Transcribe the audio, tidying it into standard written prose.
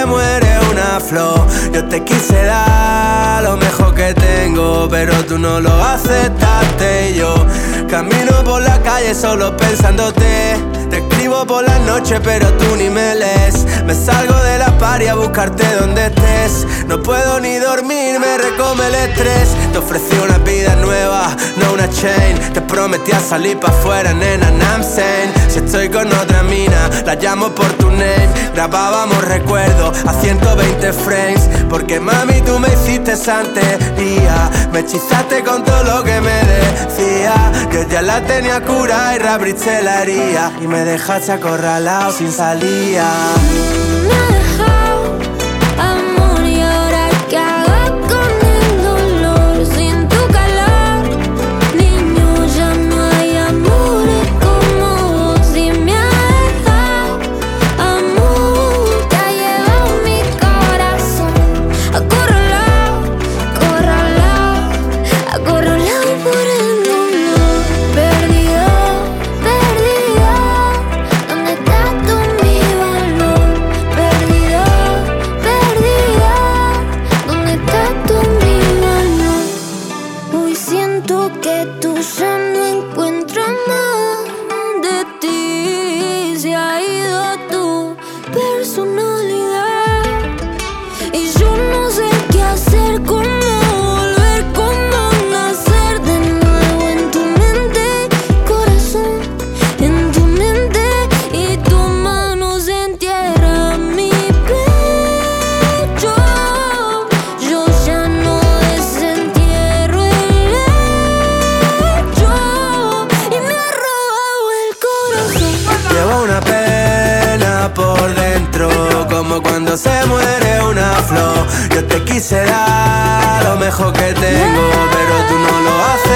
muere una flor. Yo te quise dar lo mejor que tengo, pero tú no lo aceptaste. Yo camino por la calle solo pensándote. Te escribo por la noche pero tú ni me lees. Me salgo de la party a buscarte donde estés. No puedo ni dormir, me recome el estrés. Te ofrecí una vida nueva, no una chain. Te prometí a salir pa' afuera, nena, I'm sane. Si estoy con otra mina, la llamo por tu name. Grabábamos recuerdos a 120 frames. Porque mami tú me hiciste santería. Me hechizaste con todo lo que me decía. Que ya la tenía cura y reabriste la herida. Y me dejaste acorralado sin salida. Me ha dejado, amor, y ahora qué hago con el dolor sin tu calor. Niño, ya no hay amores como vos. Y me ha dejado, amor, que ha llevado mi corazón acorralado, acorralado, acorralado por el dolor. Perdido, perdido, ¿dónde estás tú, mi valor? Perdido, perdido, ¿dónde estás tú, mi valor? Hoy siento que tú ya no encuentras más de ti. Se ha ido tu personalidad y yo no sé qué hacer, cómo volver, cómo nacer de nuevo en tu mente, corazón, en tu mente, y tu mano se entierra en mi pecho. Yo ya no desentierro el hecho y me ha robado el corazón. Llevo una pena por dentro, como cuando se muere una flor. Yo te quise dar lo mejor que tengo, pero tú no lo haces.